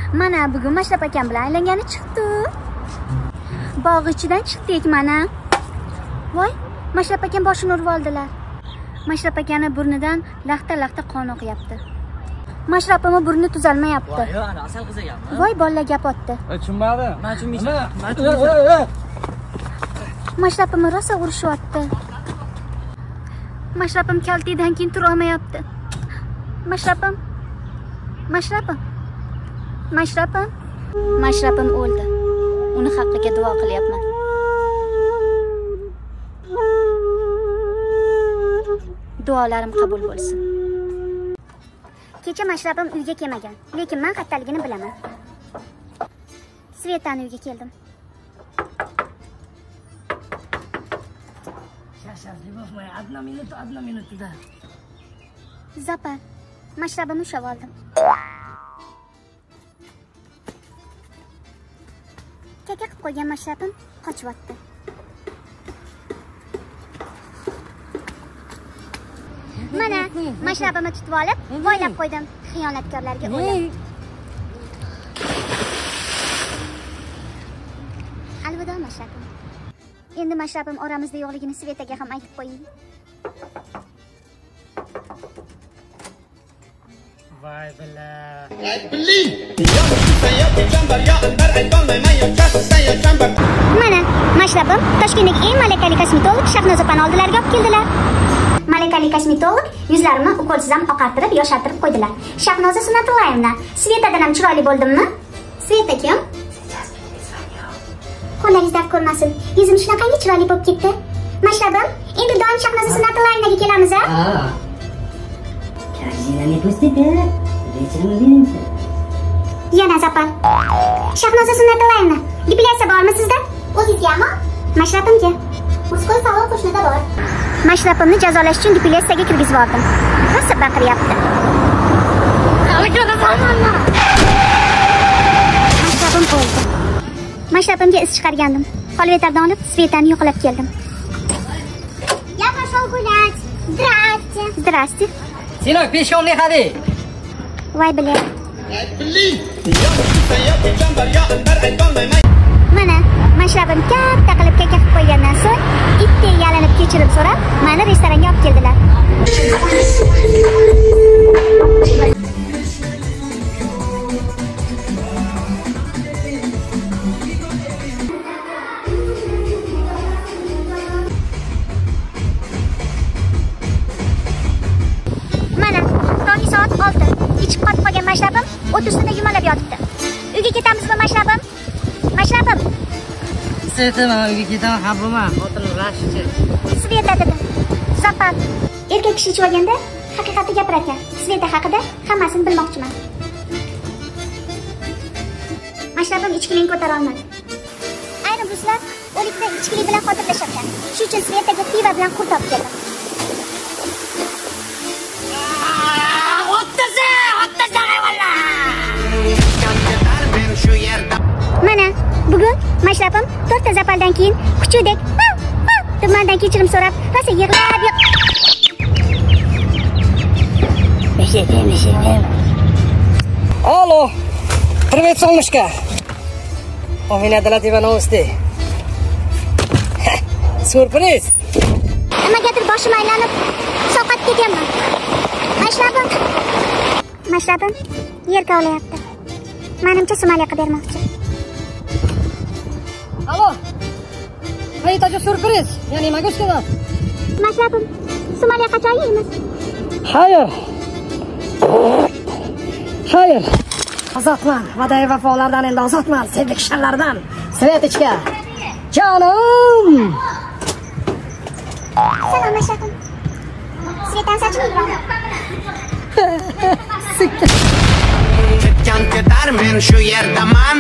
Mana bugun Mashrab akam bilan aylangani chiqdi. Bog' ichidan chiqdik mana. Voy, Mashrab akam boshini urib oldilar. Mashrab akani burnidan laxta qon oqyapti. Mashrabimning burni tuzalmayapti. Voy, ana asal qiz ekanmi? Voy, bolalar gap otdi. Tushunmadim. Men tushunmayman. Mashrabimni rosa urishyapti. Mashrabim kaltidan keyin tura olmayapti. Mashrabim o'ldi. Uni haqqiga duo qilyapman. Duolarim qabul bo'lsin. Kecha Mashrabim uyga kelmagan, lekin men qayerdaligini bilaman. Svetani uyga keldim. Shashazli bo'lmay, одна minutda. Zapar, Mashrabimni ushlab oldim. Kaka qilib qo'ygan Mashrabim qochyapti. Mana, Mashrabimni tutib olib, boylab qo'ydim. Xiyonatkorlarga o'ylab. Alvido Mashrabim. Endi Mashrabim oramizda yo'qligini Svetaga ham aytib qo'ying. Voy billa. Mana, Mashrabim Toshkentdagi eng malakali kosmetolog Shahnoza opani oldilariga olib keldilar. Malakali kosmetolog yuzlarimni ukolsiz ham oqartirib, yoshartirib qo'ydilar. Shahnoza Sunnatullaevna, Svetadan ham chiroyli bo'ldimmi? Sveta kim? Qo'llaringiz dard ko'rmasin. Yuzim shunaqangi chiroyli bo'lib ketdi. Mashrabim, endi doim Shahnoza Sunnatullaevnaga kelamiz-a? Karjina ne pustida? Вечером увидимся. Yana Zapar. Shahnoza Sunnatullaevna, depilyatsiya bormi sizda? O'zingizgami? Mashrabimga. Muskoy salon qo'shnida bor. Mashrabimni jazolash uchun depilyatsiyaga kirgizib yubordim. Rosa baqiryapti. Mashrabim o'ldi. Mashrabimga is chiqargandim. Xolvetardan olib Svetani yo'qlab keldim. Я пошел гулять. Здрасте. Здрасте. Sinok, peshkomga qadi. Voy bilar. Mana, Mashrabim katta qilib kaka qilib qo'ygandan so'ng itdek yalinib kechirim so'rab, meni restoranga olib keldilar. Mana, tonggi soat 6. Ichib qotib qolgan Mashrabim o't ustida yumalab yotibdi. Uyga ketamizmi Mashrabim? Mashrabim. Sveta, men uyga ketaman, ha bo'lma. Xotinim rashchi. Sveta dedi. Zapar. Erkak kishi ichib olganda haqiqatni gapirar ekan. Sveta haqida hammasini bilmoqchiman. Mashrabim ichkilikni ko'tara olmadi. Ayrim ruslar o'likni ichkilik bilan xotirlashar. Shuning uchun Svetaga pivo bilan qurt olib keldim. Mana, bugun Mashrabim 4 ta zapaldan keyin kuchudek deb mendan kechirim so'rab, rosa yig'lab Алло. Привет, солнышко. У меня для тебя новости. Сюрприз. Nimagadir boshim aylanib, sovqatib ketyapman. Mashrabim yerga olyapti. Menimcha Somaliyaga bermoqchi. Алло. Это же сюрприз. Я не могу сказать. Mashrabim, Somaliya qachon yeymiz? Hayır. Ozodman. Va'da vafolardan endi ozodman. Sevgi kishanlardan. Svetichka. Jonim. Salom Mashrabim. Svetan sochini yuvadi. Ketgan ketar men shu yerdaman.